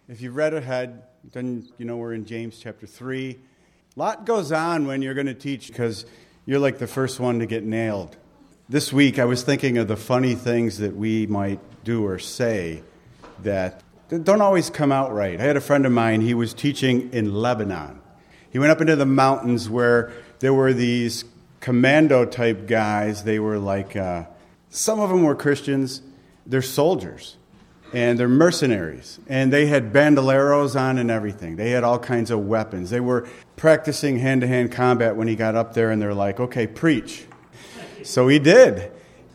If you've read ahead, then you know we're in James chapter 3. A lot goes on when you're going to teach because you're like the first one to get nailed. This week I was thinking of the funny things that we might do or say that don't always come out right. I had a friend of mine, he was teaching in Lebanon. He went up into the mountains where there were these commando-type guys. They were like, some of them were Christians. They're soldiers, and they're mercenaries. And they had bandoleros on and everything. They had all kinds of weapons. They were practicing hand-to-hand combat when he got up there, and they're like, okay, preach. So he did.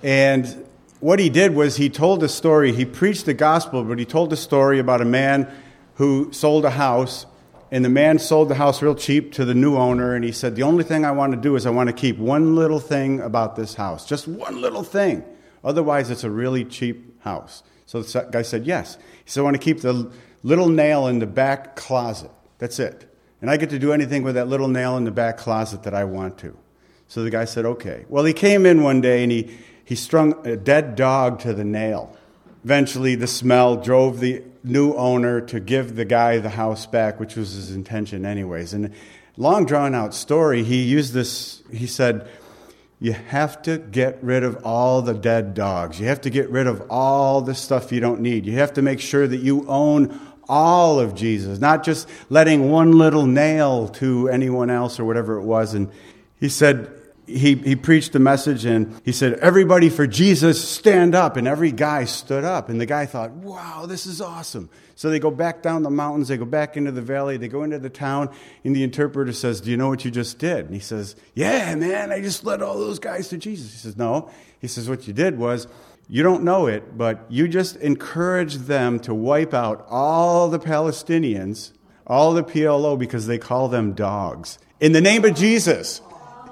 And what he did was he told a story. He preached the gospel, but he told a story about a man who sold a house. And the man sold the house real cheap to the new owner, and he said, the only thing I want to do is I want to keep one little thing about this house, just one little thing. Otherwise, it's a really cheap house. So the guy said, yes. He said, I want to keep the little nail in the back closet. That's it. And I get to do anything with that little nail in the back closet that I want to. So the guy said, okay. Well, he came in one day, and he strung a dead dog to the nail. Eventually, the smell drove the new owner to give the guy the house back, which was his intention anyways. And long drawn-out story, he used this, he said, you have to get rid of all the dead dogs. You have to get rid of all the stuff you don't need. You have to make sure that you own all of Jesus, not just letting one little nail to anyone else or whatever it was. And he said, He preached the message, and he said, everybody for Jesus, stand up. And every guy stood up. And the guy thought, wow, this is awesome. So they go back down the mountains. They go back into the valley. They go into the town. And the interpreter says, do you know what you just did? And he says, yeah, man, I just led all those guys to Jesus. He says, no. He says, what you did was, you don't know it, but you just encouraged them to wipe out all the Palestinians, all the PLO, because they call them dogs. In the name of Jesus.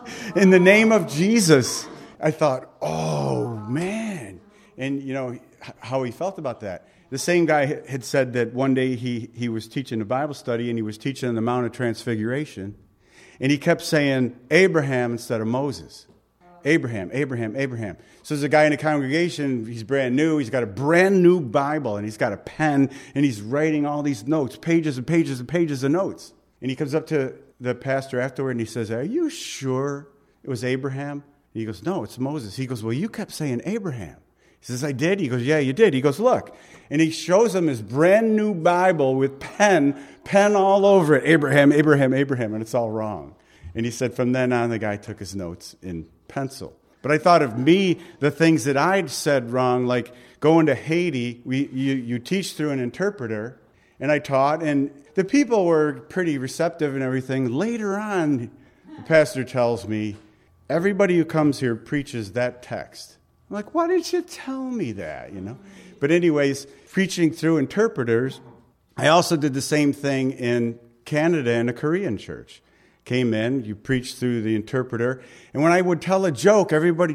In the name of Jesus. I thought, oh, man. And, you know, how he felt about that. The same guy had said that one day he was teaching a Bible study, and he was teaching on the Mount of Transfiguration. And he kept saying Abraham instead of Moses. Abraham, Abraham, Abraham. So there's a guy in the congregation, he's brand new, he's got a brand new Bible, and he's got a pen, and he's writing all these notes, pages and pages and pages of notes. And he comes up to the pastor afterward, and he says, are you sure it was Abraham? And he goes, no, it's Moses. He goes, well, you kept saying Abraham. He says, I did. He goes, yeah, you did. He goes, look. And he shows him his brand new Bible with pen all over it. Abraham, Abraham, Abraham, and it's all wrong. And he said, from then on, the guy took his notes in pencil. But I thought of me, the things that I'd said wrong, like going to Haiti, you teach through an interpreter, and I taught, and the people were pretty receptive and everything. Later on, the pastor tells me, everybody who comes here preaches that text. I'm like, why didn't you tell me that, you know? But anyways, preaching through interpreters, I also did the same thing in Canada in a Korean church. Came in, you preached through the interpreter, and when I would tell a joke, everybody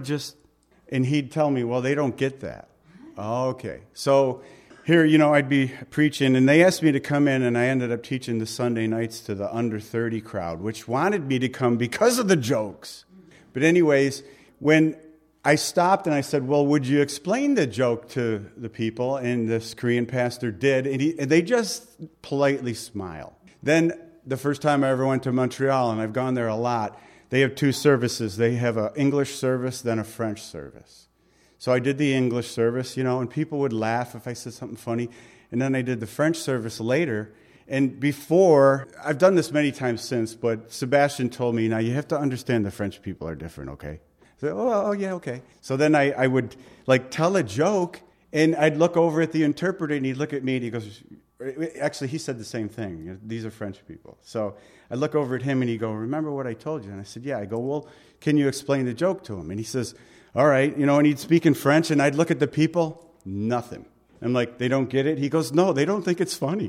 and he'd tell me, well, they don't get that. Okay. So here, you know, I'd be preaching, and they asked me to come in, and I ended up teaching the Sunday nights to the under 30 crowd, which wanted me to come because of the jokes. But anyways, when I stopped and I said, well, would you explain the joke to the people? And this Korean pastor did, and they just politely smiled. Then the first time I ever went to Montreal, and I've gone there a lot, they have two services. They have an English service, then a French service. So I did the English service, you know, and people would laugh if I said something funny. And then I did the French service later. And before, I've done this many times since, but Sebastian told me, now you have to understand the French people are different, okay? So, oh yeah, okay. So then I would like tell a joke, and I'd look over at the interpreter, and he'd look at me, and he goes, actually, he said the same thing. These are French people. So I look over at him, and he'd go, remember what I told you? And I said, yeah. I go, well, can you explain the joke to him? And he says, all right, you know, and he'd speak in French, and I'd look at the people, nothing. I'm like, they don't get it? He goes, no, they don't think it's funny.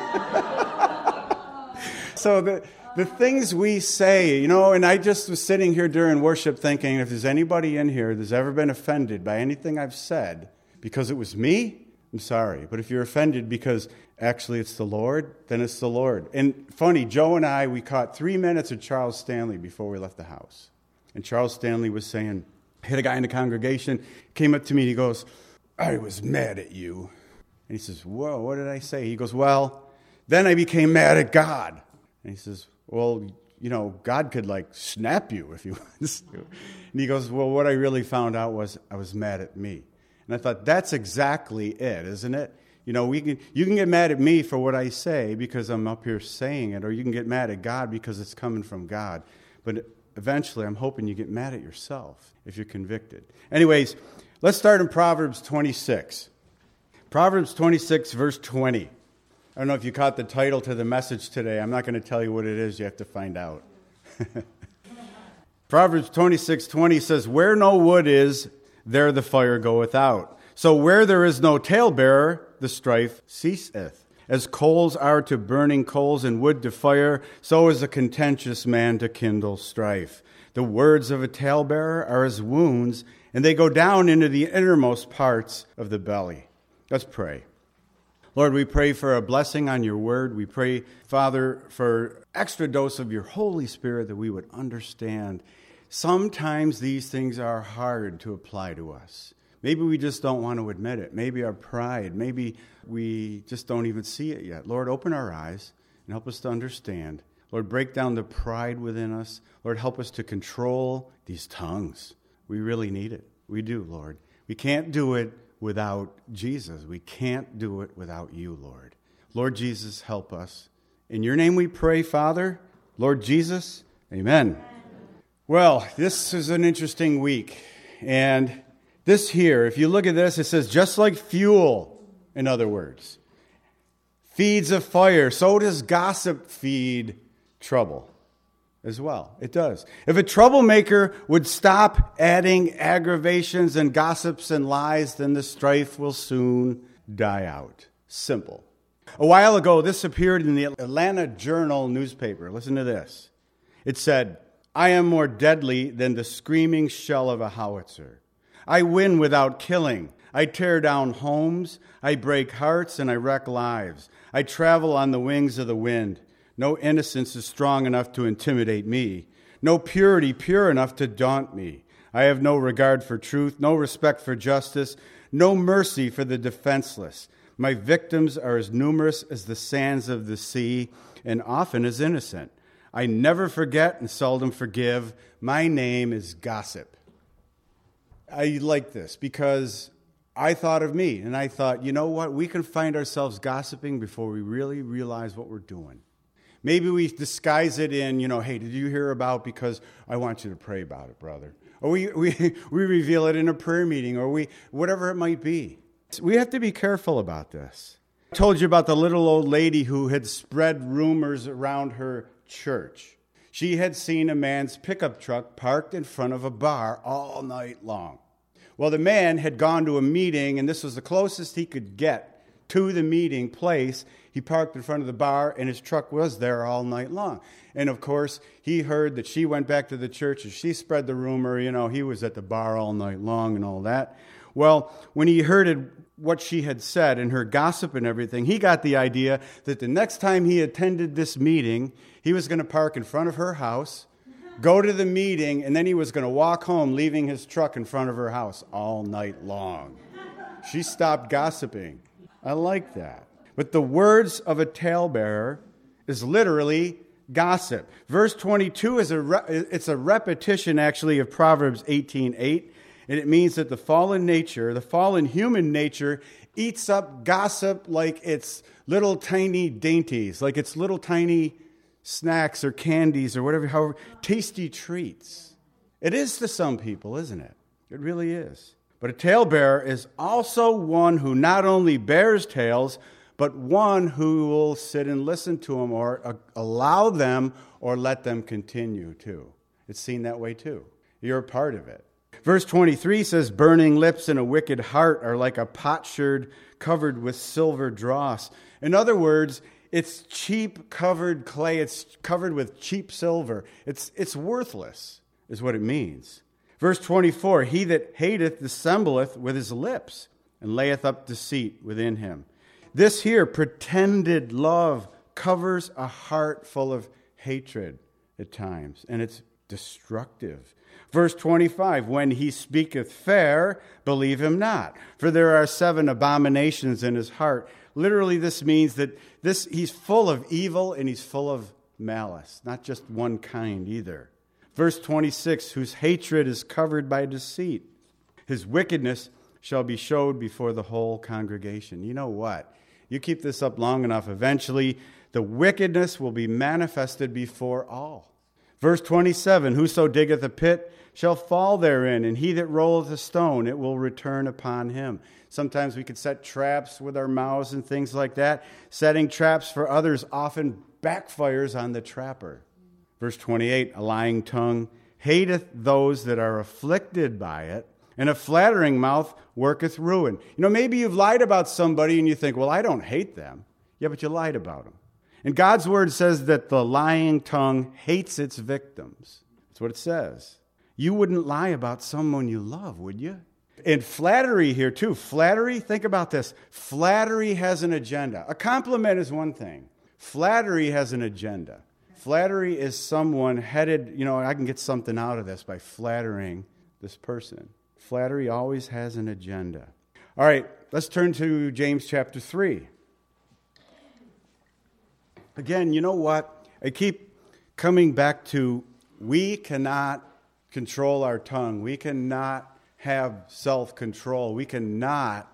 So the things we say, you know, and I just was sitting here during worship thinking, if there's anybody in here that's ever been offended by anything I've said because it was me, I'm sorry. But if you're offended because actually it's the Lord, then it's the Lord. And funny, Joe and I, we caught 3 minutes of Charles Stanley before we left the house. And Charles Stanley was saying, I had a guy in the congregation, came up to me, and he goes, I was mad at you. And he says, whoa, what did I say? He goes, well, then I became mad at God. And he says, well, God could snap you if he wants to. And he goes, well, what I really found out was I was mad at me. And I thought, that's exactly it, isn't it? You can get mad at me for what I say because I'm up here saying it, or you can get mad at God because it's coming from God. But eventually, I'm hoping you get mad at yourself if you're convicted. Anyways, let's start in Proverbs 26. Proverbs 26, verse 20. I don't know if you caught the title to the message today. I'm not going to tell you what it is. You have to find out. Proverbs 26:20 says, where no wood is, there the fire goeth out. So where there is no talebearer, the strife ceaseth. As coals are to burning coals and wood to fire, so is a contentious man to kindle strife. The words of a talebearer are as wounds, and they go down into the innermost parts of the belly. Let's pray. Lord, we pray for a blessing on your word. We pray, Father, for extra dose of your Holy Spirit that we would understand. Sometimes these things are hard to apply to us. Maybe we just don't want to admit it. Maybe our pride. Maybe we just don't even see it yet. Lord, open our eyes and help us to understand. Lord, break down the pride within us. Lord, help us to control these tongues. We really need it. We do, Lord. We can't do it without Jesus. We can't do it without you, Lord. Lord Jesus, help us. In your name we pray, Father. Lord Jesus, amen. Well, this is an interesting week. And this here, if you look at this, it says, just like fuel, in other words, feeds a fire, so does gossip feed trouble as well. It does. If a troublemaker would stop adding aggravations and gossips and lies, then the strife will soon die out. Simple. A while ago, this appeared in the Atlanta Journal newspaper. Listen to this. It said, I am more deadly than the screaming shell of a howitzer. I win without killing. I tear down homes. I break hearts and I wreck lives. I travel on the wings of the wind. No innocence is strong enough to intimidate me. No purity pure enough to daunt me. I have no regard for truth, no respect for justice, no mercy for the defenseless. My victims are as numerous as the sands of the sea and often as innocent. I never forget and seldom forgive. My name is gossip. I like this because I thought of me, and I thought, you know what? We can find ourselves gossiping before we really realize what we're doing. Maybe we disguise it in, hey, did you hear about, because I want you to pray about it, brother. Or we reveal it in a prayer meeting, or whatever it might be. We have to be careful about this. I told you about the little old lady who had spread rumors around her church. She had seen a man's pickup truck parked in front of a bar all night long. Well, the man had gone to a meeting, and this was the closest he could get to the meeting place. He parked in front of the bar, and his truck was there all night long. And, of course, he heard that she went back to the church, and she spread the rumor, he was at the bar all night long and all that. Well, when he heard what she had said and her gossip and everything, he got the idea that the next time he attended this meeting, he was going to park in front of her house, go to the meeting, and then he was going to walk home, leaving his truck in front of her house all night long. She stopped gossiping. I like that. But the words of a talebearer is literally gossip. Verse 22 it's a repetition, actually, of Proverbs 18:8. And it means that the fallen human nature, eats up gossip like it's little tiny dainties, like it's little tiny snacks or candies or whatever, however, tasty treats. It is to some people, isn't it? It really is. But a talebearer is also one who not only bears tales, but one who will sit and listen to them or allow them or let them continue too. It's seen that way too. You're a part of it. Verse 23 says, burning lips and a wicked heart are like a potsherd covered with silver dross. In other words, it's cheap covered clay. It's covered with cheap silver. It's worthless, is what it means. Verse 24, he that hateth dissembleth with his lips and layeth up deceit within him. This here, pretended love, covers a heart full of hatred at times. And it's destructive. Verse 25, when he speaketh fair, believe him not, for there are 7 abominations in his heart. Literally, this means that he's full of evil and he's full of malice, not just one kind either. Verse 26, whose hatred is covered by deceit. His wickedness shall be showed before the whole congregation. You know what? You keep this up long enough, eventually the wickedness will be manifested before all. Verse 27, whoso diggeth a pit shall fall therein, and he that rolleth a stone, it will return upon him. Sometimes we could set traps with our mouths and things like that. Setting traps for others often backfires on the trapper. Verse 28, a lying tongue hateth those that are afflicted by it, and a flattering mouth worketh ruin. You know, maybe you've lied about somebody and you think, well, I don't hate them. Yeah, but you lied about them. And God's word says that the lying tongue hates its victims. That's what it says. You wouldn't lie about someone you love, would you? And flattery here too. Flattery, think about this. Flattery has an agenda. A compliment is one thing. Flattery has an agenda. Flattery is someone headed, I can get something out of this by flattering this person. Flattery always has an agenda. All right, let's turn to James chapter 3. Again, you know what? I keep coming back to we cannot control our tongue. We cannot have self-control. We cannot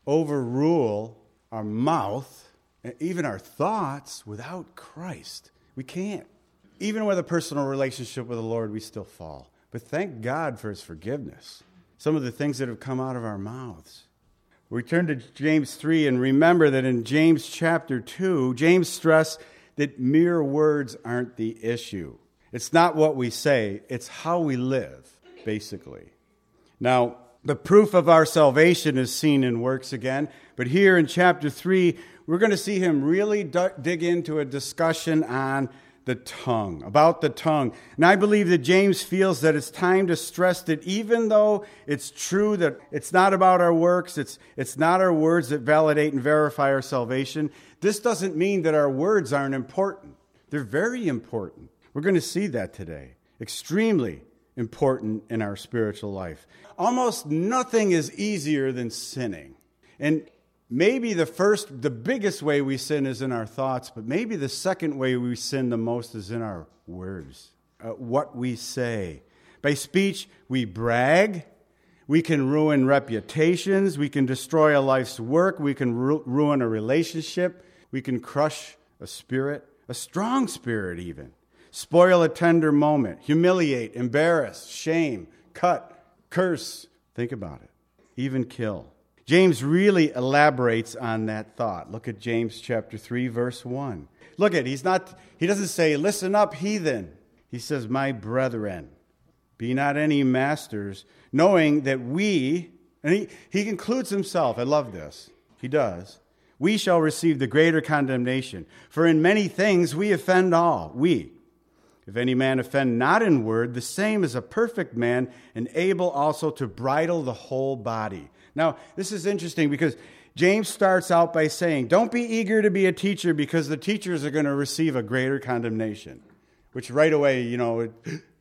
overrule our mouth, even our thoughts, without Christ. We can't. Even with a personal relationship with the Lord, we still fall. But thank God for his forgiveness. Some of the things that have come out of our mouths. We turn to James 3 and remember that in James chapter 2, James stressed that mere words aren't the issue. It's not what we say, it's how we live, basically. Now, the proof of our salvation is seen in works again, but here in chapter 3, we're going to see him really dig into a discussion on the tongue, about the tongue. And I believe that James feels that it's time to stress that even though it's true that it's not about our works, it's not our words that validate and verify our salvation, this doesn't mean that our words aren't important. They're very important. We're going to see that today. Extremely important in our spiritual life. Almost nothing is easier than sinning. And maybe the biggest way we sin is in our thoughts, but maybe the second way we sin the most is in our words, what we say. By speech, we brag. We can ruin reputations. We can destroy a life's work. We can ruin a relationship. We can crush a spirit, a strong spirit even. Spoil a tender moment. Humiliate, embarrass, shame, cut, curse. Think about it. Even kill. James really elaborates on that thought. Look at James chapter 3, verse 1. Look at, he doesn't say, listen up, heathen. He says, my brethren, be not any masters, knowing that we, and he includes himself. I love this. He does. We shall receive the greater condemnation. For in many things we offend all. We. If any man offend not in word, the same is a perfect man, and able also to bridle the whole body. Now, this is interesting because James starts out by saying, don't be eager to be a teacher because the teachers are going to receive a greater condemnation. Which right away, in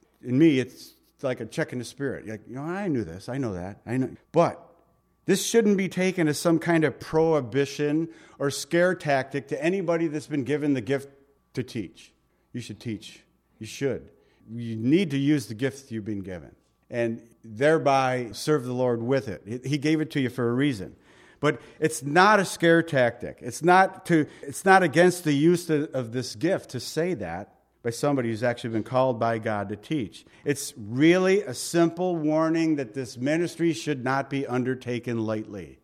me, it's like a check in the spirit. Like, I knew this, I know that, I know. But this shouldn't be taken as some kind of prohibition or scare tactic to anybody that's been given the gift to teach. You should teach. You should. You need to use the gift you've been given and thereby serve the Lord with it. He gave it to you for a reason. But it's not a scare tactic. It's not against the use of this gift to say that by somebody who's actually been called by God to teach. It's really a simple warning that this ministry should not be undertaken lightly.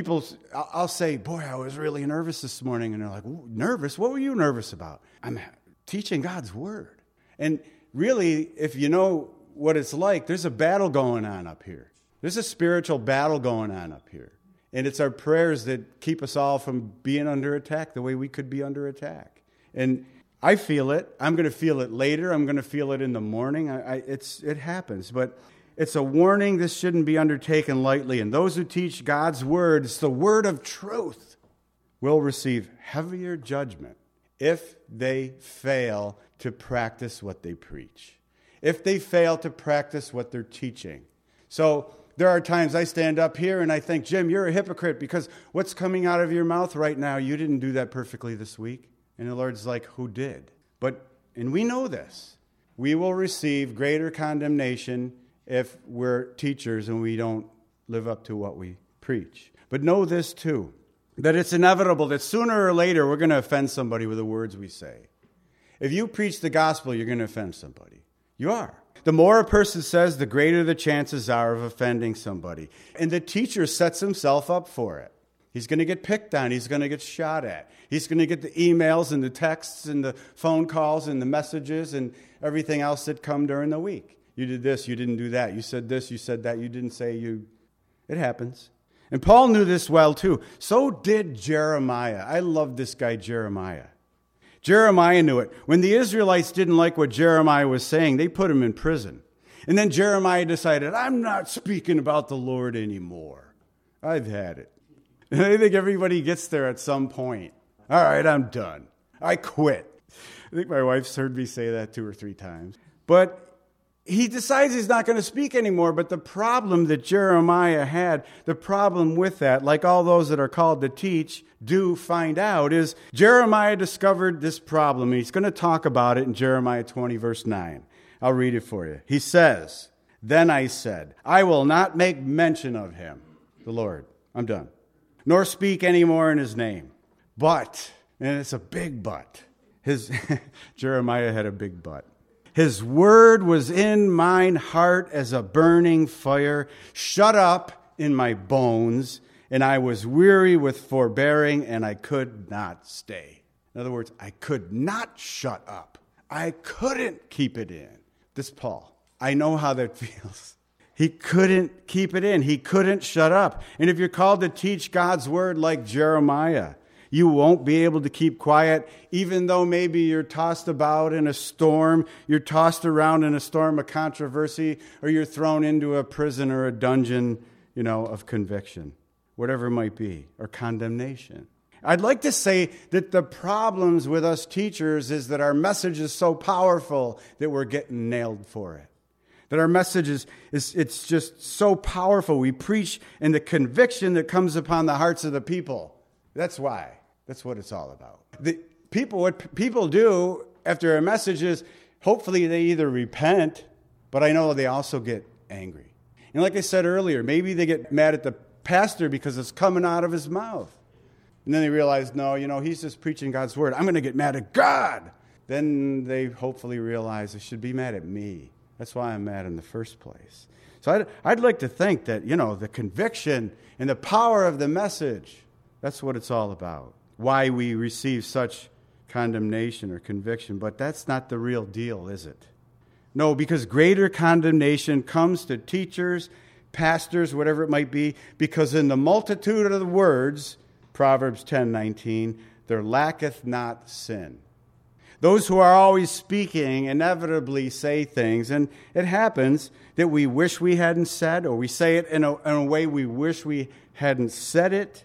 I'll say, boy, I was really nervous this morning. And they're like, nervous? What were you nervous about? I'm teaching God's word. And really, if you know what it's like, there's a battle going on up here. There's a spiritual battle going on up here. And it's our prayers that keep us all from being under attack the way we could be under attack. And I feel it. I'm going to feel it later. I'm going to feel it in the morning. It happens. But it's a warning. This shouldn't be undertaken lightly. And those who teach God's word, it's the word of truth, will receive heavier judgment if they fail to practice what they preach. if they fail to practice what they're teaching. So there are times I stand up here and I think, Jim, you're a hypocrite because what's coming out of your mouth right now, you didn't do that perfectly this week. And the Lord's like, who did? And we know this. We will receive greater condemnation if we're teachers and we don't live up to what we preach. But know this too, that it's inevitable that sooner or later we're going to offend somebody with the words we say. If you preach the gospel, you're going to offend somebody. You are. The more a person says, the greater the chances are of offending somebody. And the teacher sets himself up for it. He's going to get picked on. He's going to get shot at. He's going to get the emails and the texts and the phone calls and the messages and everything else that come during the week. You did this, you didn't do that. You said this, you said that. You didn't say you. It happens. And Paul knew this well too. So did Jeremiah. I love this guy, Jeremiah. Jeremiah knew it. When the Israelites didn't like what Jeremiah was saying, they put him in prison. And then Jeremiah decided, I'm not speaking about the Lord anymore. I've had it. And I think everybody gets there at some point. All right, I'm done. I quit. I think my wife's heard me say that 2 or 3 times. But he decides he's not going to speak anymore. But the problem that Jeremiah had, the problem with that, like all those that are called to teach, do find out, is Jeremiah discovered this problem. And he's going to talk about it in Jeremiah 20, verse 9. I'll read it for you. He says, Then I said, I will not make mention of him, the Lord. I'm done. Nor speak any more in his name. But, and it's a big but, Jeremiah had a big but. His word was in mine heart as a burning fire, shut up in my bones, and I was weary with forbearing, and I could not stay. In other words, I could not shut up. I couldn't keep it in. This Paul, I know how that feels. He couldn't keep it in. He couldn't shut up. And if you're called to teach God's word like Jeremiah, you won't be able to keep quiet, even though maybe you're tossed about in a storm, you're tossed around in a storm of controversy, or you're thrown into a prison or a dungeon, of conviction, whatever it might be, or condemnation. I'd like to say that the problems with us teachers is that our message is so powerful that we're getting nailed for it. That our message it's just so powerful. We preach in the conviction that comes upon the hearts of the people. That's why. That's what it's all about. What people do after a message is, hopefully they either repent, but I know they also get angry. And like I said earlier, maybe they get mad at the pastor because it's coming out of his mouth. And then they realize, no, he's just preaching God's word. I'm going to get mad at God. Then they hopefully realize they should be mad at me. That's why I'm mad in the first place. So I'd like to think that, the conviction and the power of the message, that's what it's all about. Why we receive such condemnation or conviction. But that's not the real deal, is it? No, because greater condemnation comes to teachers, pastors, whatever it might be, because in the multitude of the words, Proverbs 10:19, there lacketh not sin. Those who are always speaking inevitably say things, and it happens that we wish we hadn't said, or we say it in a way we wish we hadn't said it,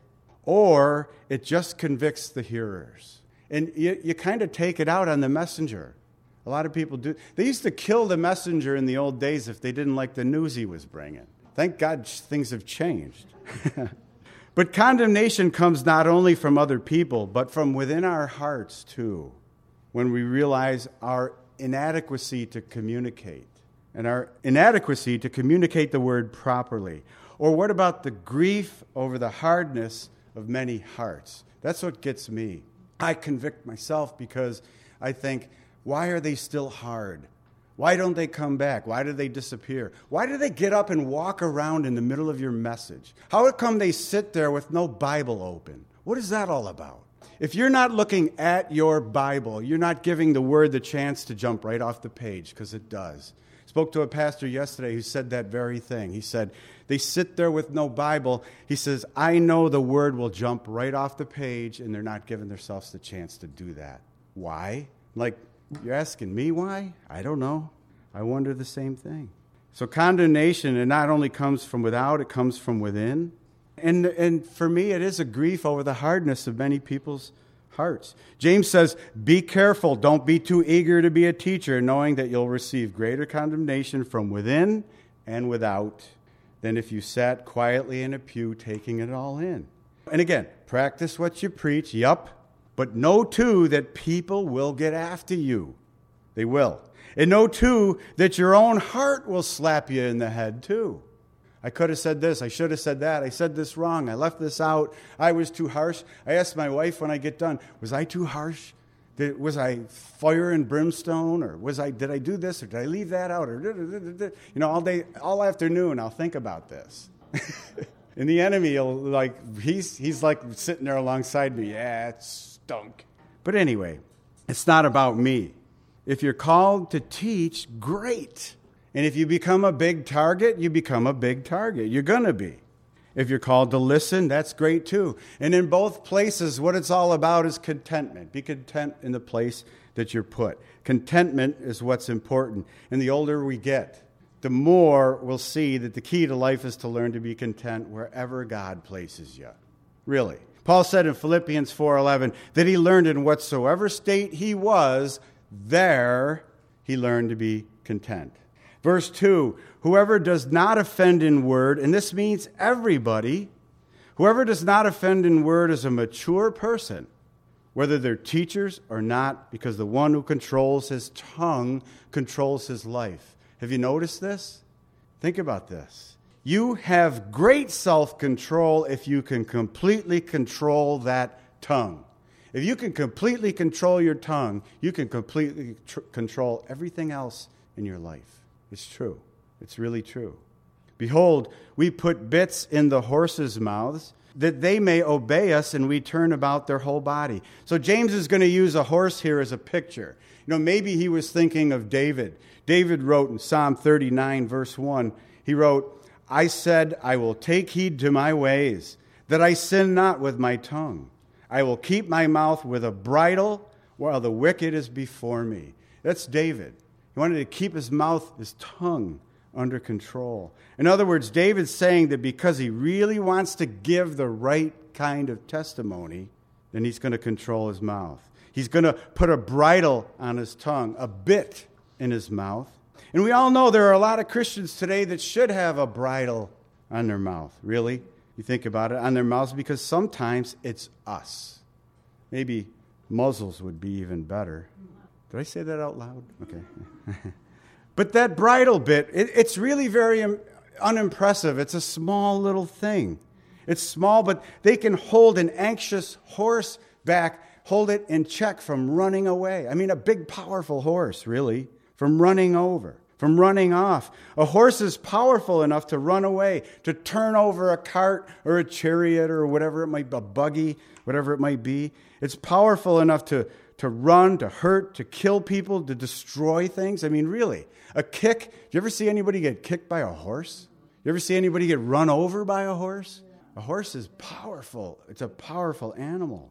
or it just convicts the hearers. And you kind of take it out on the messenger. A lot of people do. They used to kill the messenger in the old days if they didn't like the news he was bringing. Thank God things have changed. But condemnation comes not only from other people, but from within our hearts too, when we realize our inadequacy to communicate, and our inadequacy to communicate the word properly. Or what about the grief over the hardness of many hearts? That's what gets me. I convict myself because I think, why are they still hard? Why don't they come back? Why do they disappear? Why do they get up and walk around in the middle of your message? How come they sit there with no Bible open? What is that all about? If you're not looking at your Bible, you're not giving the word the chance to jump right off the page, because it does. Spoke to a pastor yesterday who said that very thing. He said, they sit there with no Bible. He says, I know the word will jump right off the page, and they're not giving themselves the chance to do that. Why? Like, you're asking me why? I don't know. I wonder the same thing. So condemnation, it not only comes from without, it comes from within. And for me, it is a grief over the hardness of many people's hearts. James says, be careful. Don't be too eager to be a teacher, knowing that you'll receive greater condemnation from within and without than if you sat quietly in a pew taking it all in. And again, practice what you preach, yup, but know too that people will get after you. They will. And know too that your own heart will slap you in the head too. I could have said this. I should have said that. I said this wrong. I left this out. I was too harsh. I asked my wife when I get done, was I too harsh? Was I fire and brimstone? Or did I do this? Or did I leave that out? Or all afternoon I'll think about this. And the enemy will he's like sitting there alongside me. Yeah, it stunk. But anyway, it's not about me. If you're called to teach, great. And if you become a big target, you become a big target. You're going to be. If you're called to listen, that's great too. And in both places, what it's all about is contentment. Be content in the place that you're put. Contentment is what's important. And the older we get, the more we'll see that the key to life is to learn to be content wherever God places you. Really. Paul said in Philippians 4:11 that he learned in whatsoever state he was, there he learned to be content. Verse 2, whoever does not offend in word, and this means everybody, whoever does not offend in word is a mature person, whether they're teachers or not, because the one who controls his tongue controls his life. Have you noticed this? Think about this. You have great self-control if you can completely control that tongue. If you can completely control your tongue, you can completely control everything else in your life. It's true. It's really true. Behold, we put bits in the horses' mouths that they may obey us, and we turn about their whole body. So James is going to use a horse here as a picture. Maybe he was thinking of David. David wrote in Psalm 39, verse 1, he wrote, I said, I will take heed to my ways, that I sin not with my tongue. I will keep my mouth with a bridle while the wicked is before me. That's David. He wanted to keep his mouth, his tongue, under control. In other words, David's saying that because he really wants to give the right kind of testimony, then he's going to control his mouth. He's going to put a bridle on his tongue, a bit in his mouth. And we all know there are a lot of Christians today that should have a bridle on their mouth. Really? You think about it, on their mouths, because sometimes it's us. Maybe muzzles would be even better. Did I say that out loud? Okay. But that bridle bit, it's really very unimpressive. It's a small little thing. It's small, but they can hold an anxious horse back, hold it in check from running away. I mean, a big, powerful horse, really, from running over, from running off. A horse is powerful enough to run away, to turn over a cart or a chariot or whatever it might be, a buggy, whatever it might be. It's powerful enough to run, to hurt, to kill people, to destroy things. I mean, really, a kick. Do you ever see anybody get kicked by a horse? You ever see anybody get run over by a horse? A horse is powerful. It's a powerful animal.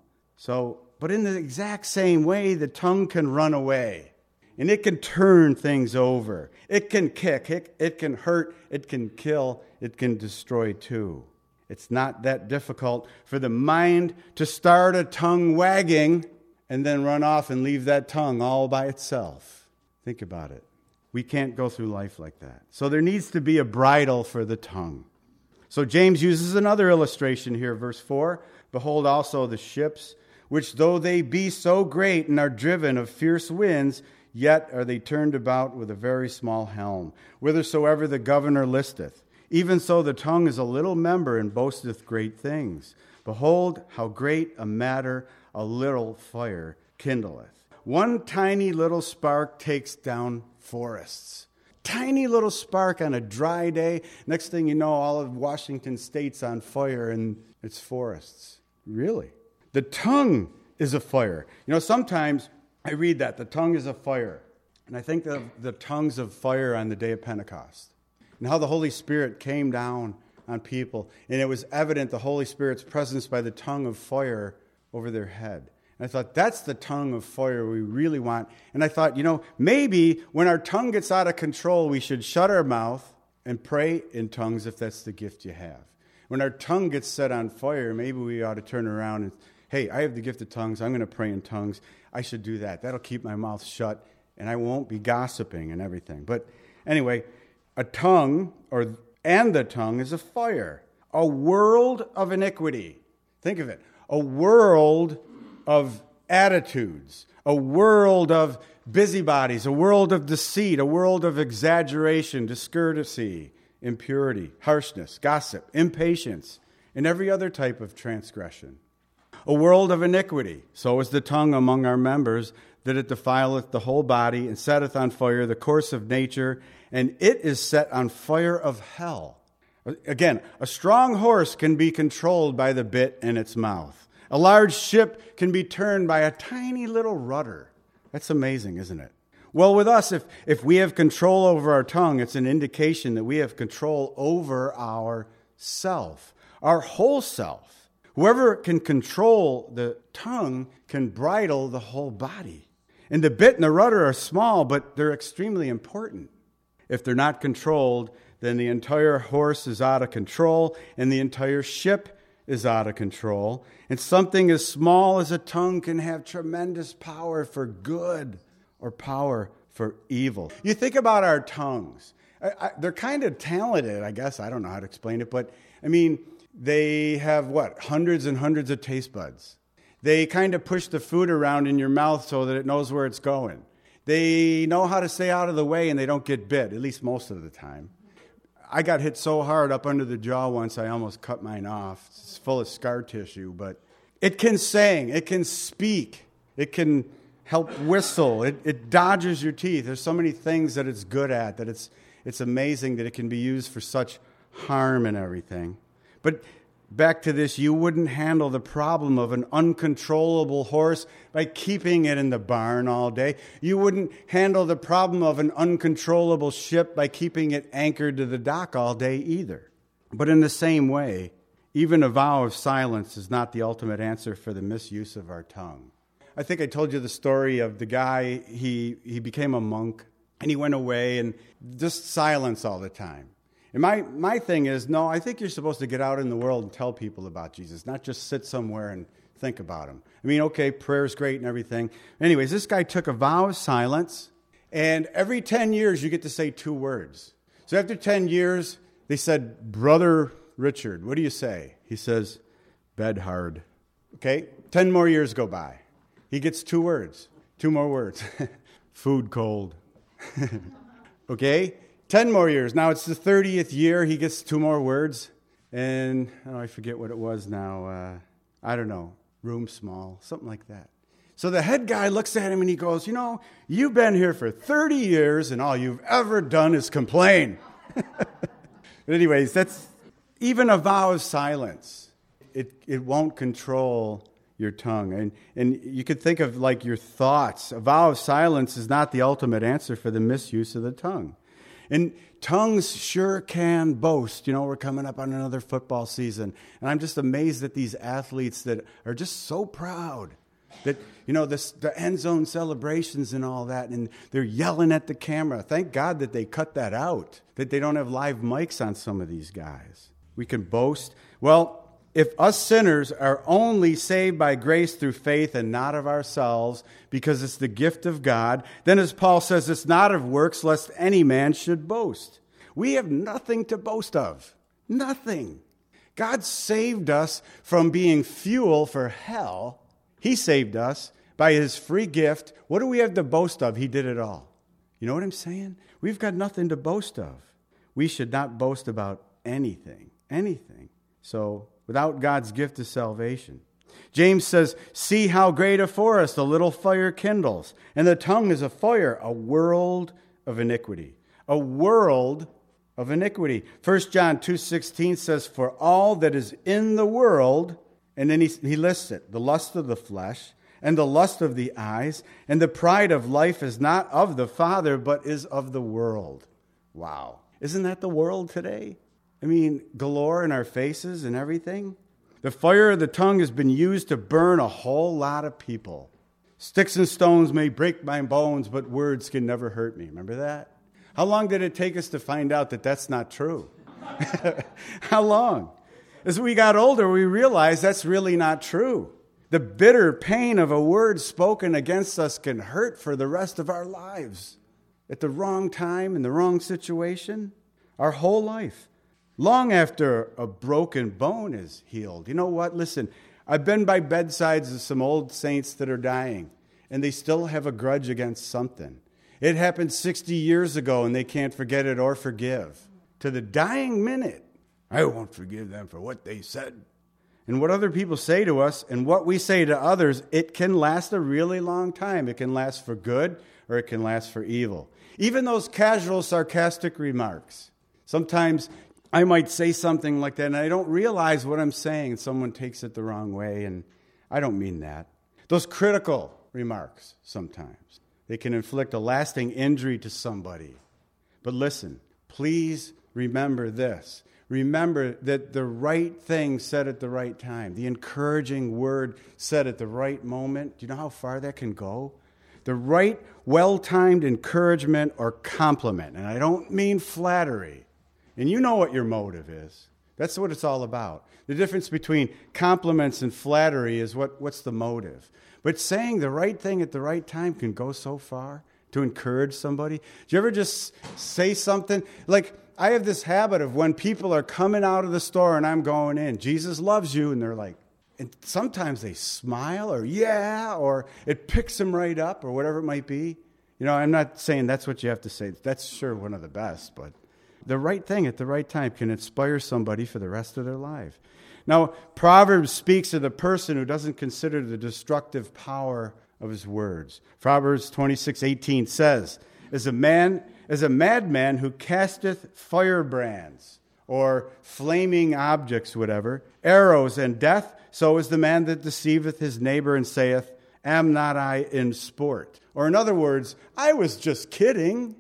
But in the exact same way, the tongue can run away. And it can turn things over. It can kick. It can hurt. It can kill. It can destroy too. It's not that difficult for the mind to start a tongue wagging and then run off and leave that tongue all by itself. Think about it. We can't go through life like that. So there needs to be a bridle for the tongue. So James uses another illustration here, verse 4. Behold also the ships, which though they be so great and are driven of fierce winds, yet are they turned about with a very small helm, whithersoever the governor listeth. Even so the tongue is a little member and boasteth great things. Behold, how great a matter a little fire kindleth. One tiny little spark takes down forests. Tiny little spark on a dry day. Next thing you know, all of Washington State's on fire and it's forests. Really? The tongue is a fire. Sometimes I read that. The tongue is a fire. And I think of the tongues of fire on the day of Pentecost. And how the Holy Spirit came down on people. And it was evident the Holy Spirit's presence by the tongue of fire over their head. And I thought, that's the tongue of fire we really want. And I thought, maybe when our tongue gets out of control, we should shut our mouth and pray in tongues if that's the gift you have. When our tongue gets set on fire, maybe we ought to turn around hey, I have the gift of tongues. I'm going to pray in tongues. I should do that. That'll keep my mouth shut, and I won't be gossiping and everything. But anyway, the tongue is a fire, a world of iniquity. Think of it, a world of attitudes, a world of busybodies, a world of deceit, a world of exaggeration, discourtesy, impurity, harshness, gossip, impatience, and every other type of transgression. A world of iniquity, so is the tongue among our members, that it defileth the whole body, and setteth on fire the course of nature, and it is set on fire of hell. Again, a strong horse can be controlled by the bit in its mouth. A large ship can be turned by a tiny little rudder. That's amazing, isn't it? Well, with us, if we have control over our tongue, it's an indication that we have control over our self, our whole self. Whoever can control the tongue can bridle the whole body. And the bit and the rudder are small, but they're extremely important. If they're not controlled, then the entire horse is out of control, and the entire ship is out of control. And something as small as a tongue can have tremendous power for good or power for evil. You think about our tongues. They're kind of talented, I guess. I don't know how to explain it, but I mean, they have hundreds and hundreds of taste buds. They kind of push the food around in your mouth so that it knows where it's going. They know how to stay out of the way and they don't get bit, at least most of the time. I got hit so hard up under the jaw once I almost cut mine off. It's full of scar tissue, but it can sing, it can speak, it can help whistle, it dodges your teeth. There's so many things that it's good at that it's amazing that it can be used for such harm and everything. But back to this, you wouldn't handle the problem of an uncontrollable horse by keeping it in the barn all day. You wouldn't handle the problem of an uncontrollable ship by keeping it anchored to the dock all day either. But in the same way, even a vow of silence is not the ultimate answer for the misuse of our tongue. I think I told you the story of the guy, he became a monk, and he went away and just silence all the time. And my thing is, no, I think you're supposed to get out in the world and tell people about Jesus, not just sit somewhere and think about him. I mean, okay, prayer's great and everything. Anyways, this guy took a vow of silence, and every 10 years you get to say 2 words. So after 10 years, they said, Brother Richard, what do you say? He says, bed hard. Okay, 10 more years go by. He gets 2 words, 2 more words. Food cold. Okay, 10 more years. Now it's the 30th year. He gets 2 more words. And I forget what it was now. I don't know. Room small, something like that. So the head guy looks at him and he goes, you've been here for 30 years and all you've ever done is complain. But anyways, that's even a vow of silence. It won't control your tongue. And you could think of like your thoughts. A vow of silence is not the ultimate answer for the misuse of the tongue. And tongues sure can boast. We're coming up on another football season. And I'm just amazed at these athletes that are just so proud that, the end zone celebrations and all that. And they're yelling at the camera. Thank God that they cut that out, that they don't have live mics on some of these guys. We can boast. Well, if us sinners are only saved by grace through faith and not of ourselves, because it's the gift of God, then as Paul says, it's not of works, lest any man should boast. We have nothing to boast of. Nothing. God saved us from being fuel for hell. He saved us by his free gift. What do we have to boast of? He did it all. You know what I'm saying? We've got nothing to boast of. We should not boast about anything. So, without God's gift of salvation. James says, see how great a forest a little fire kindles. And the tongue is a fire, a world of iniquity. A world of iniquity. 1 John 2:16 says, for all that is in the world, and then he lists it, the lust of the flesh, and the lust of the eyes, and the pride of life is not of the Father, but is of the world. Wow. Isn't that the world today? I mean, galore in our faces and everything. The fire of the tongue has been used to burn a whole lot of people. Sticks and stones may break my bones, but words can never hurt me. Remember that? How long did it take us to find out that that's not true? How long? As we got older, we realized that's really not true. The bitter pain of a word spoken against us can hurt for the rest of our lives. At the wrong time, in the wrong situation, our whole life. Long after a broken bone is healed. You know what? Listen, I've been by bedsides of some old saints that are dying, and they still have a grudge against something. It happened 60 years ago, and they can't forget it or forgive. To the dying minute, I won't forgive them for what they said. And what other people say to us and what we say to others, it can last a really long time. It can last for good or it can last for evil. Even those casual, sarcastic remarks. Sometimes I might say something like that and I don't realize what I'm saying and someone takes it the wrong way, and I don't mean that. Those critical remarks sometimes, they can inflict a lasting injury to somebody. But listen, please remember this. Remember that the right thing said at the right time, the encouraging word said at the right moment, do you know how far that can go? The right, well-timed encouragement or compliment. And I don't mean flattery. And you know what your motive is. That's what it's all about. The difference between compliments and flattery is what's the motive. But saying the right thing at the right time can go so far to encourage somebody. Do you ever just say something? Like, I have this habit of when people are coming out of the store and I'm going in, Jesus loves you, and they're like, and sometimes they smile or yeah, or it picks them right up or whatever it might be. You know, I'm not saying that's what you have to say. That's sure one of the best, but the right thing at the right time can inspire somebody for the rest of their life. Now, Proverbs speaks of the person who doesn't consider the destructive power of his words. Proverbs 26:18 says, As a madman who casteth firebrands, or flaming objects, whatever, arrows and death, so is the man that deceiveth his neighbor and saith, Am not I in sport? Or in other words, I was just kidding.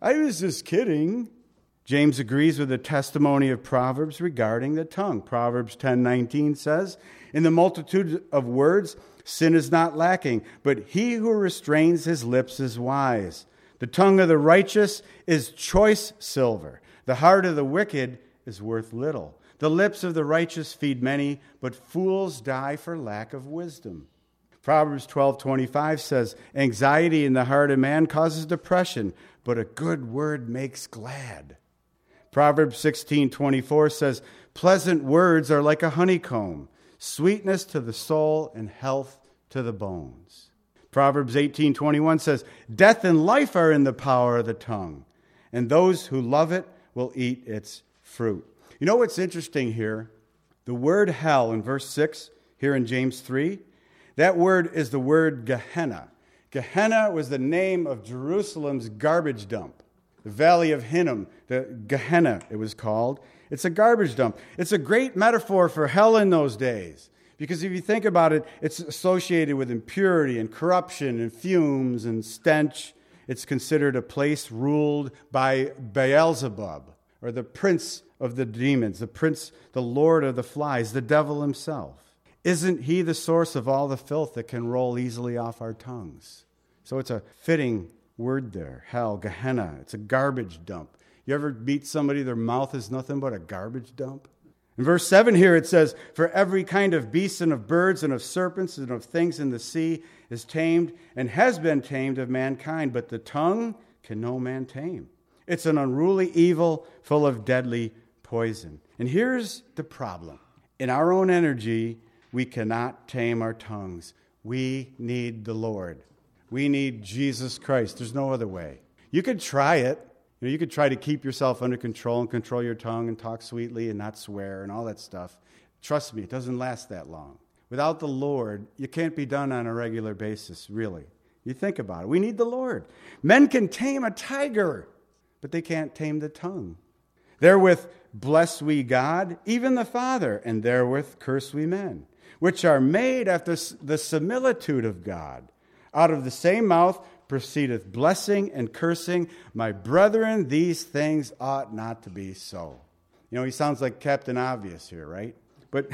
James agrees with the testimony of Proverbs regarding the tongue. Proverbs 10:19 says, In the multitude of words, sin is not lacking, but he who restrains his lips is wise. The tongue of the righteous is choice silver. The heart of the wicked is worth little. The lips of the righteous feed many, but fools die for lack of wisdom. Proverbs 12:25 says, Anxiety in the heart of man causes depression, but a good word makes glad. Proverbs 16:24 says, Pleasant words are like a honeycomb, sweetness to the soul and health to the bones. Proverbs 18:21 says, Death and life are in the power of the tongue, and those who love it will eat its fruit. You know what's interesting here? The word hell in verse 6 here in James 3, that word is the word Gehenna. Gehenna was the name of Jerusalem's garbage dump. The Valley of Hinnom, the Gehenna it was called. It's a garbage dump. It's a great metaphor for hell in those days. Because if you think about it, it's associated with impurity and corruption and fumes and stench. It's considered a place ruled by Beelzebub, or the prince of the demons, the lord of the flies, the devil himself. Isn't he the source of all the filth that can roll easily off our tongues? So it's a fitting word there. Hell, Gehenna. It's a garbage dump. You ever meet somebody, their mouth is nothing but a garbage dump? In verse 7 here it says, For every kind of beast and of birds and of serpents and of things in the sea is tamed and has been tamed of mankind, but the tongue can no man tame. It's an unruly evil full of deadly poison. And here's the problem. In our own energy, we cannot tame our tongues. We need the Lord. We need Jesus Christ. There's no other way. You could try it. You could try to keep yourself under control and control your tongue and talk sweetly and not swear and all that stuff. Trust me, it doesn't last that long. Without the Lord, you can't be done on a regular basis, really. You think about it. We need the Lord. Men can tame a tiger, but they can't tame the tongue. Therewith bless we God, even the Father, and therewith curse we men, which are made after the similitude of God. Out of the same mouth proceedeth blessing and cursing. My brethren, these things ought not to be so. You know, he sounds like Captain Obvious here, right? But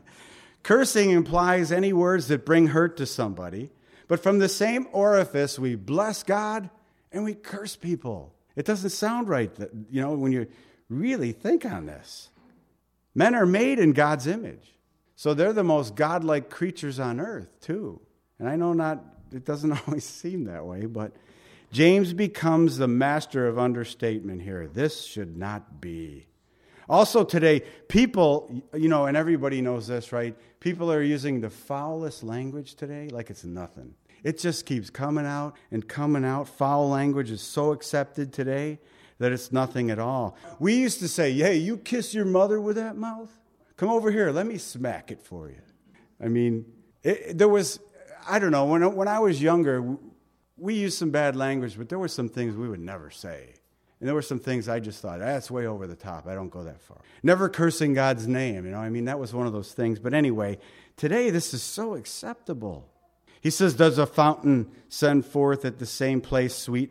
cursing implies any words that bring hurt to somebody. But from the same orifice, we bless God and we curse people. It doesn't sound right, when you really think on this. Men are made in God's image. So they're the most godlike creatures on earth, too. And I know it doesn't always seem that way, but James becomes the master of understatement here. This should not be. Also today, people, and everybody knows this, right? People are using the foulest language today like it's nothing. It just keeps coming out and coming out. Foul language is so accepted today that it's nothing at all. We used to say, hey, you kiss your mother with that mouth? Come over here, let me smack it for you. I mean, there was, I don't know, when I was younger, we used some bad language, but there were some things we would never say. And there were some things I just thought, that's way over the top. I don't go that far. Never cursing God's name, that was one of those things. But anyway, today this is so acceptable. He says, does a fountain send forth at the same place sweet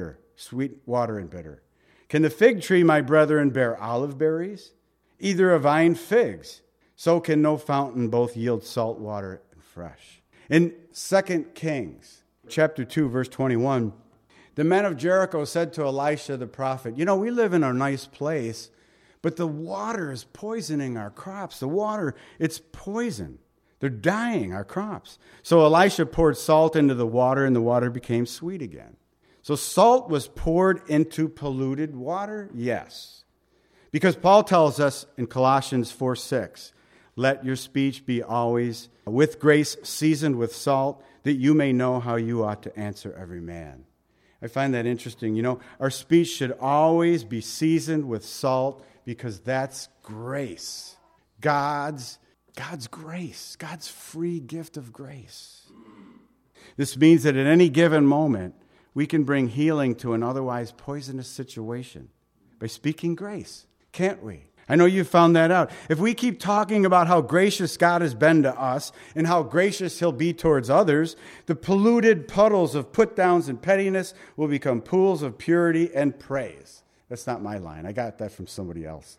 water and bitter? Can the fig tree, my brethren, bear olive berries? Either a vine figs. So can no fountain both yield salt water and fresh. In 2 Kings, chapter 2, verse 21, the men of Jericho said to Elisha the prophet, we live in a nice place, but the water is poisoning our crops. The water, it's poison. They're dying, our crops. So Elisha poured salt into the water, and the water became sweet again. So salt was poured into polluted water? Yes. Because Paul tells us in Colossians 4:6, let your speech be always with grace seasoned with salt, that you may know how you ought to answer every man. I find that interesting. Our speech should always be seasoned with salt because that's grace. God's grace, God's free gift of grace. This means that at any given moment, we can bring healing to an otherwise poisonous situation by speaking grace, can't we? I know you found that out. If we keep talking about how gracious God has been to us and how gracious he'll be towards others, the polluted puddles of put-downs and pettiness will become pools of purity and praise. That's not my line. I got that from somebody else.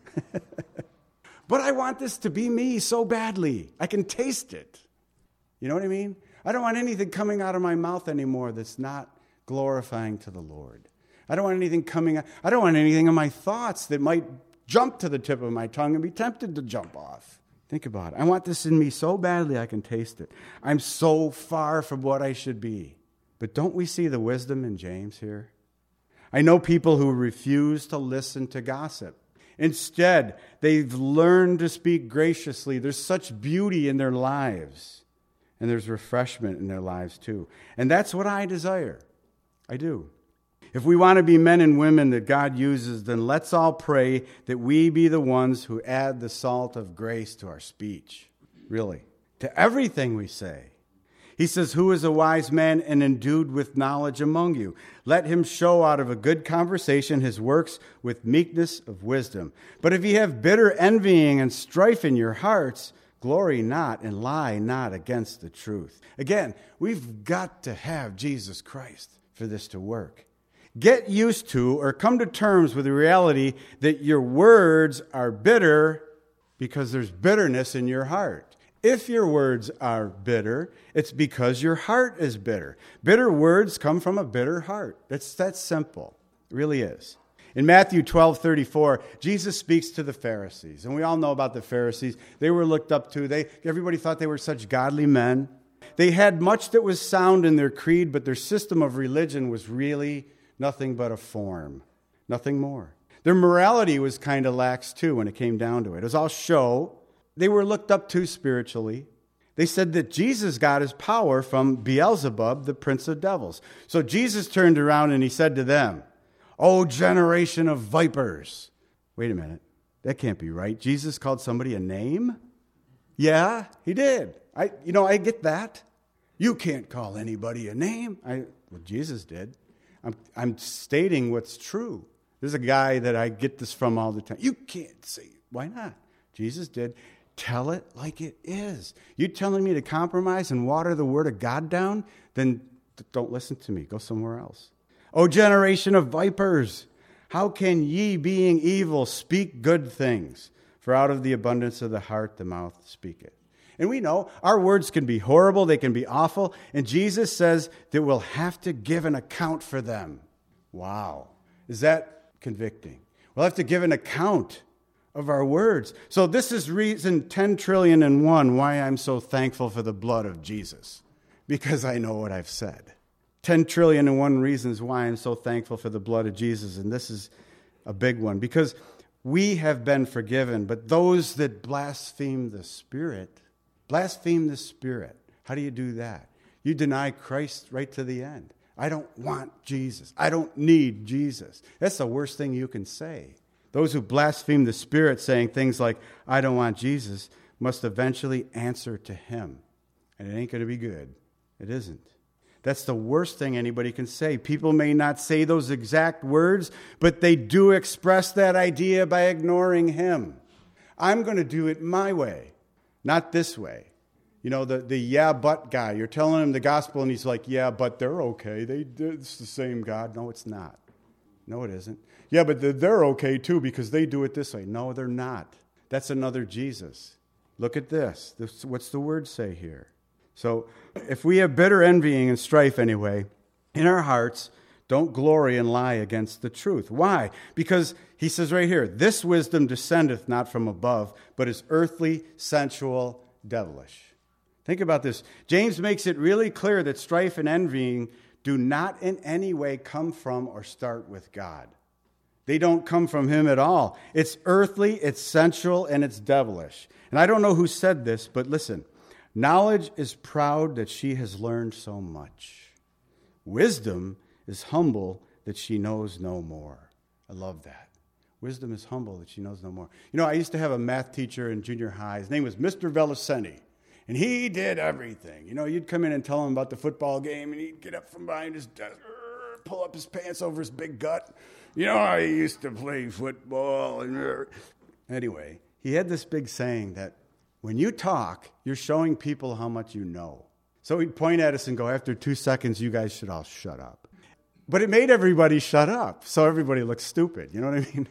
But I want this to be me so badly. I can taste it. You know what I mean? I don't want anything coming out of my mouth anymore that's not glorifying to the Lord. I don't want anything in my thoughts that might jump to the tip of my tongue and be tempted to jump off. Think about it. I want this in me so badly I can taste it. I'm so far from what I should be. But don't we see the wisdom in James here? I know people who refuse to listen to gossip. Instead, they've learned to speak graciously. There's such beauty in their lives. And there's refreshment in their lives too. And that's what I desire. I do. If we want to be men and women that God uses, then let's all pray that we be the ones who add the salt of grace to our speech. Really. To everything we say. He says, who is a wise man and endued with knowledge among you? Let him show out of a good conversation his works with meekness of wisdom. But if ye have bitter envying and strife in your hearts, glory not and lie not against the truth. Again, we've got to have Jesus Christ for this to work. Get used to or come to terms with the reality that your words are bitter because there's bitterness in your heart. If your words are bitter, it's because your heart is bitter. Bitter words come from a bitter heart. That's that simple. It really is. In Matthew 12:34, Jesus speaks to the Pharisees. And we all know about the Pharisees. They were looked up to. Everybody thought they were such godly men. They had much that was sound in their creed, but their system of religion was really nothing but a form. Nothing more. Their morality was kind of lax too when it came down to it. It was all show. They were looked up to spiritually. They said that Jesus got his power from Beelzebub, the prince of devils. So Jesus turned around and he said to them, "O generation of vipers." Wait a minute. That can't be right. Jesus called somebody a name? Yeah, he did. I get that. You can't call anybody a name. Well, Jesus did. I'm stating what's true. There's a guy that I get this from all the time. You can't say it. Why not? Jesus did. Tell it like it is. You telling me to compromise and water the word of God down? Then don't listen to me. Go somewhere else. O generation of vipers, how can ye, being evil, speak good things? For out of the abundance of the heart the mouth speaketh. And we know our words can be horrible, they can be awful, and Jesus says that we'll have to give an account for them. Wow. Is that convicting? We'll have to give an account of our words. So this is reason 10 trillion and one why I'm so thankful for the blood of Jesus, because I know what I've said. 10 trillion and one reasons why I'm so thankful for the blood of Jesus, and this is a big one, because we have been forgiven, but those that blaspheme the Spirit. How do you do that? You deny Christ right to the end. I don't want Jesus. I don't need Jesus. That's the worst thing you can say. Those who blaspheme the Spirit, saying things like, I don't want Jesus, must eventually answer to him. And it ain't going to be good. It isn't. That's the worst thing anybody can say. People may not say those exact words, but they do express that idea by ignoring him. I'm going to do it my way, not this way. You know, the yeah, but guy. You're telling him the gospel, and he's like, yeah, but they're okay. It's the same God. No, it's not. No, it isn't. Yeah, but they're okay, too, because they do it this way. No, they're not. That's another Jesus. Look at this. What's the word say here? So if we have bitter envying and strife anyway in our hearts, don't glory and lie against the truth. Why? Because he says right here, this wisdom descendeth not from above, but is earthly, sensual, devilish. Think about this. James makes it really clear that strife and envying do not in any way come from or start with God. They don't come from him at all. It's earthly, it's sensual, and it's devilish. And I don't know who said this, but listen. Knowledge is proud that she has learned so much. Wisdom is humble that she knows no more. I love that. Wisdom is humble that she knows no more. You know, I used to have a math teacher in junior high. His name was Mr. Velicenti. And he did everything. You know, you'd come in and tell him about the football game, and he'd get up from behind his desk, pull up his pants over his big gut. You know, I used to play football. Anyway, he had this big saying that when you talk, you're showing people how much you know. So he'd point at us and go, after 2 seconds, you guys should all shut up. But it made everybody shut up, so everybody looked stupid. You know what I mean?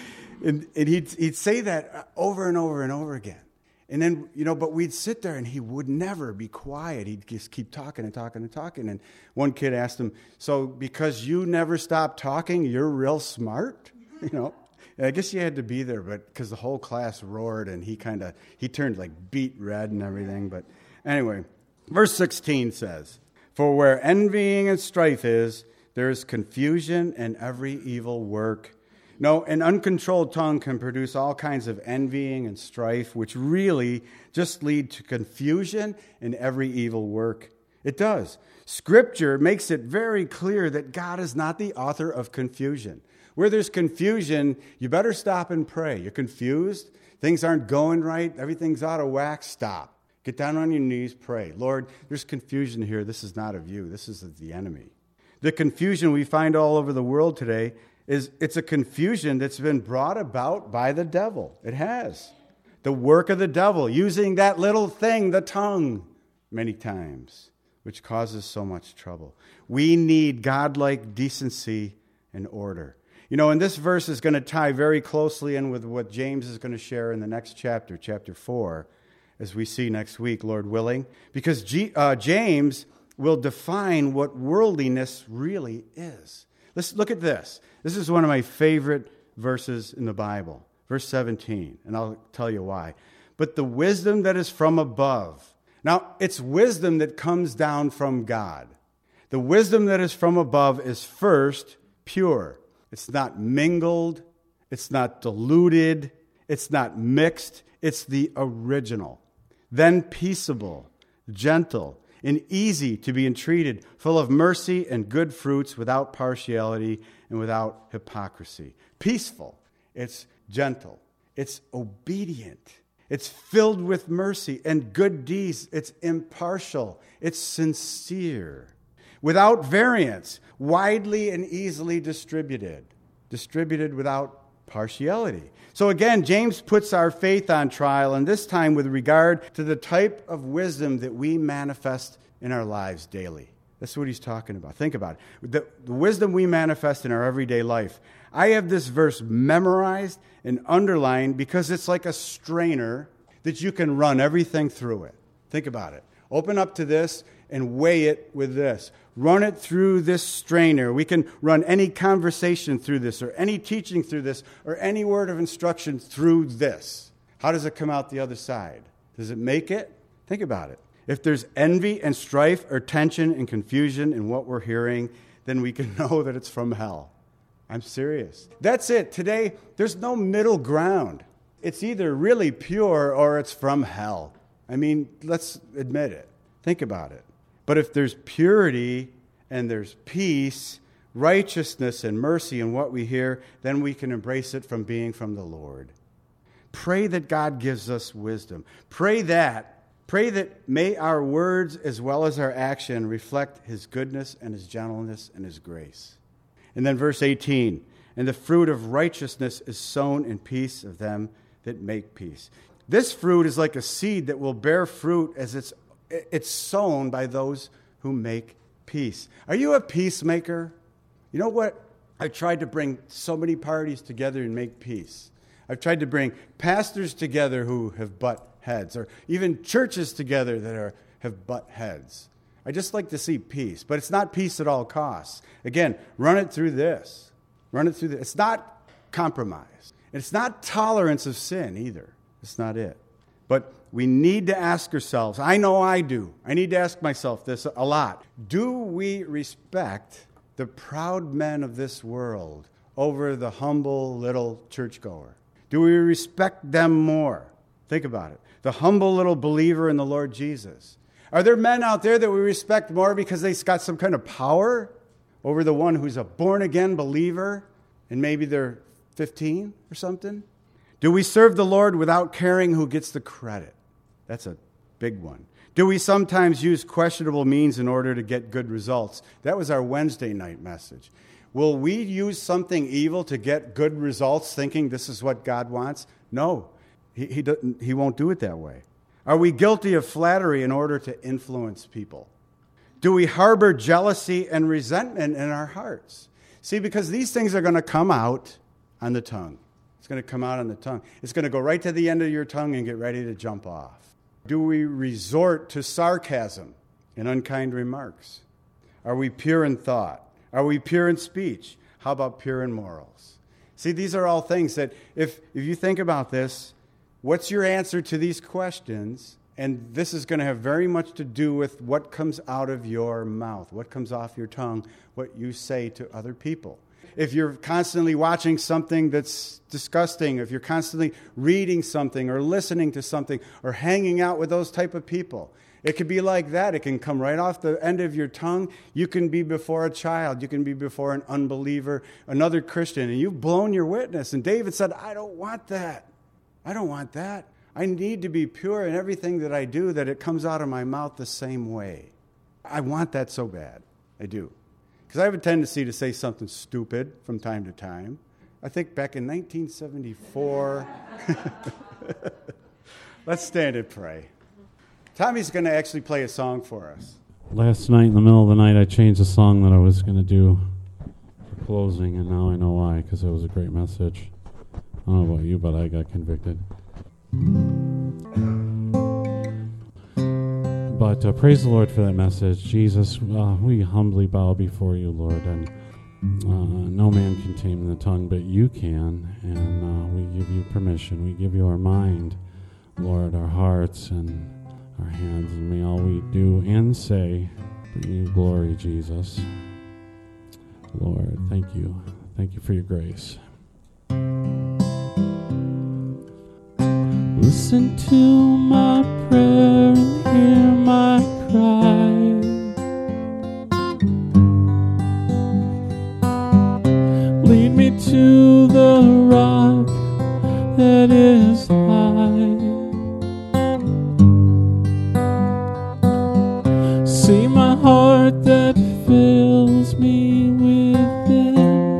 And he'd say that over and over and over again. And then, you know, but we'd sit there and he would never be quiet. He'd just keep talking and talking and talking. And one kid asked him, so because you never stop talking, you're real smart? You know? And I guess you had to be there, but because the whole class roared and he turned like beet red and everything. But anyway, verse 16 says, for where envying and strife is, there is confusion and every evil work. No, an uncontrolled tongue can produce all kinds of envying and strife, which really just lead to confusion and every evil work. It does. Scripture makes it very clear that God is not the author of confusion. Where there's confusion, you better stop and pray. You're confused, things aren't going right, everything's out of whack, stop. Get down on your knees, pray. Lord, there's confusion here. This is not of you. This is of the enemy. The confusion we find all over the world today it's a confusion that's been brought about by the devil. It has. The work of the devil, using that little thing, the tongue, many times, which causes so much trouble. We need godlike decency and order. You know, and this verse is going to tie very closely in with what James is going to share in the next chapter, chapter 4, as we see next week, Lord willing, because James will define what worldliness really is. Let's look at this. This is one of my favorite verses in the Bible, verse 17, and I'll tell you why. But the wisdom that is from above. Now, it's wisdom that comes down from God. The wisdom that is from above is first pure. It's not mingled. It's not diluted. It's not mixed. It's the original. Then peaceable, gentle, and easy to be entreated, full of mercy and good fruits, without partiality and without hypocrisy. Peaceful, it's gentle, it's obedient, it's filled with mercy and good deeds, it's impartial, it's sincere, without variance, widely and easily distributed without partiality. So again, James puts our faith on trial, and this time with regard to the type of wisdom that we manifest in our lives daily. That's what he's talking about. Think about it. The wisdom we manifest in our everyday life. I have this verse memorized and underlined because it's like a strainer that you can run everything through it. Think about it. Open up to this, and weigh it with this. Run it through this strainer. We can run any conversation through this, or any teaching through this, or any word of instruction through this. How does it come out the other side? Does it make it? Think about it. If there's envy and strife or tension and confusion in what we're hearing, then we can know that it's from hell. I'm serious. That's it. Today, there's no middle ground. It's either really pure or it's from hell. I mean, let's admit it. Think about it. But if there's purity and there's peace, righteousness and mercy in what we hear, then we can embrace it from being from the Lord. Pray that God gives us wisdom. Pray that may our words as well as our action reflect his goodness and his gentleness and his grace. And then verse 18, and the fruit of righteousness is sown in peace of them that make peace. This fruit is like a seed that will bear fruit as it's sown by those who make peace. Are you a peacemaker? You know what? I've tried to bring so many parties together and make peace. I've tried to bring pastors together who have butt heads, or even churches together that have butt heads. I just like to see peace, but it's not peace at all costs. Again, run it through this. Run it through this. It's not compromise. It's not tolerance of sin either. It's not it. But we need to ask ourselves, I know I do. I need to ask myself this a lot. Do we respect the proud men of this world over the humble little churchgoer? Do we respect them more? Think about it. The humble little believer in the Lord Jesus. Are there men out there that we respect more because they've got some kind of power over the one who's a born-again believer and maybe they're 15 or something? Do we serve the Lord without caring who gets the credit? That's a big one. Do we sometimes use questionable means in order to get good results? That was our Wednesday night message. Will we use something evil to get good results thinking this is what God wants? No, he won't do it that way. Are we guilty of flattery in order to influence people? Do we harbor jealousy and resentment in our hearts? See, because these things are going to come out on the tongue. It's going to come out on the tongue. It's going to go right to the end of your tongue and get ready to jump off. Do we resort to sarcasm and unkind remarks? Are we pure in thought? Are we pure in speech? How about pure in morals? See, these are all things that if you think about this, what's your answer to these questions? And this is going to have very much to do with what comes out of your mouth, what comes off your tongue, what you say to other people. If you're constantly watching something that's disgusting, if you're constantly reading something or listening to something or hanging out with those type of people, it could be like that. It can come right off the end of your tongue. You can be before a child. You can be before an unbeliever, another Christian, and you've blown your witness. And David said, I don't want that. I don't want that. I need to be pure in everything that I do, that it comes out of my mouth the same way. I want that so bad. I do. Because I have a tendency to say something stupid from time to time. I think back in 1974. Let's stand and pray. Tommy's going to actually play a song for us. Last night, in the middle of the night, I changed the song that I was going to do for closing, and now I know why, because it was a great message. I don't know about you, but I got convicted. But praise the Lord for that message. Jesus, we humbly bow before you, Lord, and no man can tame the tongue, but you can, and we give you permission. We give you our mind, Lord, our hearts, and our hands, and may all we do and say bring you glory, Jesus. Lord, thank you. Thank you for your grace. Listen to my prayer and hear my cry. Lead me to the rock that is high. See my heart that fills me within.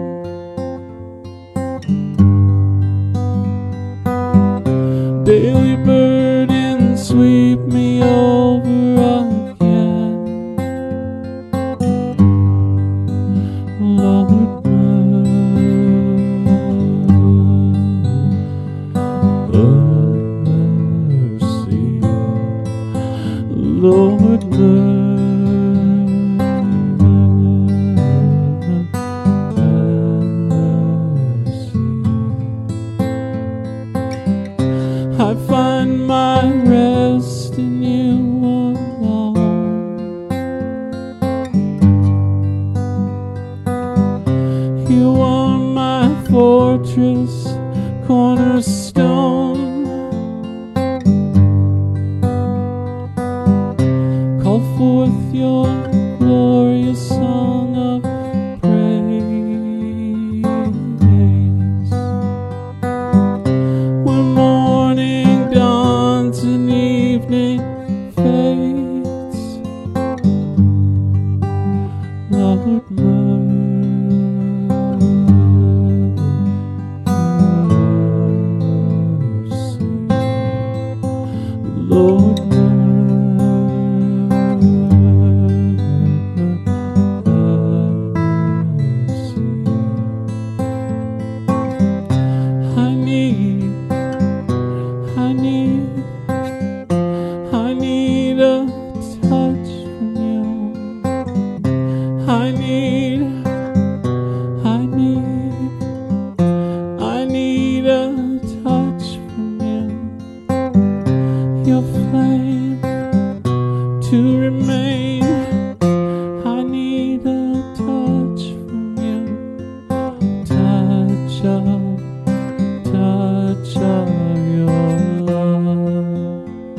Daily burdens sweep me over again. Lord, You are my fortress, cornerstone. Call forth your glorious song of praise. When morning dawns and evening fades, Lord, mercy. Lord, I need a touch from you. I need a touch from you. Your flame to remain. I need a touch from you. Touch of your love.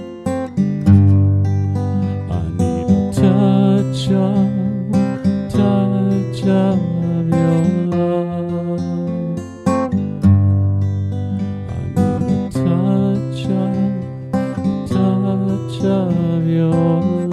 I need a touch of your love. I need a touch of your love.